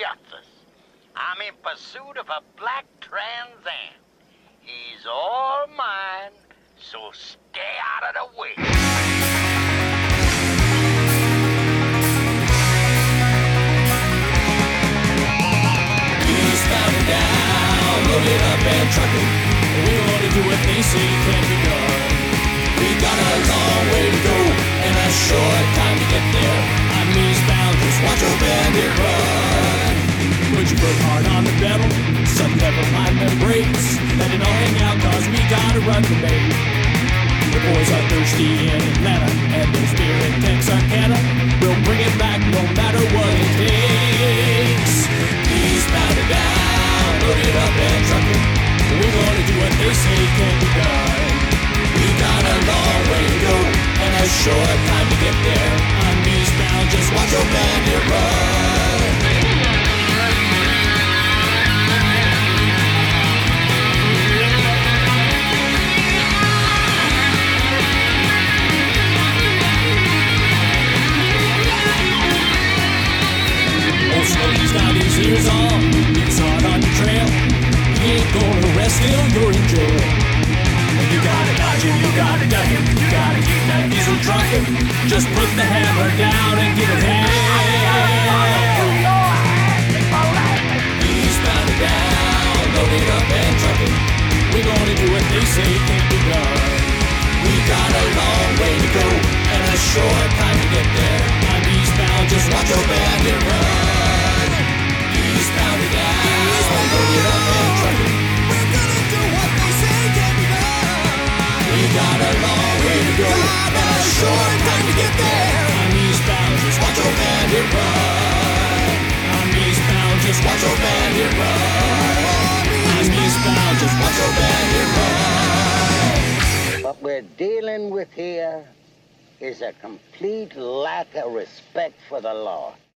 justice. I'm in pursuit of a black Trans Am. He's all mine, so stay out of the way. Eastbound and down, loaded up and trucking. We want to do what they say can't be done. We got a long way to go and a short time to get there. I'm eastbound, just watch your bandit run. Put your foot hard on the pedal, some never mind the brakes. Let it all hang out cause we gotta run the bait. The boys are thirsty in Atlanta and their spirit Texarkana. We'll bring it back no matter what it takes. Eastbound and down, loaded up and trucking. We're gonna do what they say can't be done. We got a long way to go and a short time to get there. I'm eastbound, just watch your bandit run. Old Smokey's got his ears on, he's hard on your trail. He ain't gonna rest till you're in jail. You gotta dodge him, you gotta duck him, you gotta keep that diesel trucking. Just put the hammer down and give it hell. Eastbound and down, loaded up and trucking. We're gonna do what they say can't be done. We got a long way to go and a short time to get there. I'm eastbound, just watch your bandit run. Eastbound and down, loaded up and trucking. We're gonna do what they say can't be done. We got a long way to go and a short time to get there. I'm eastbound, just watch your bandit run. I'm eastbound, just watch your bandit run. I'm eastbound, just watch your bandit run. What we're dealing with here is a complete lack of respect for the law.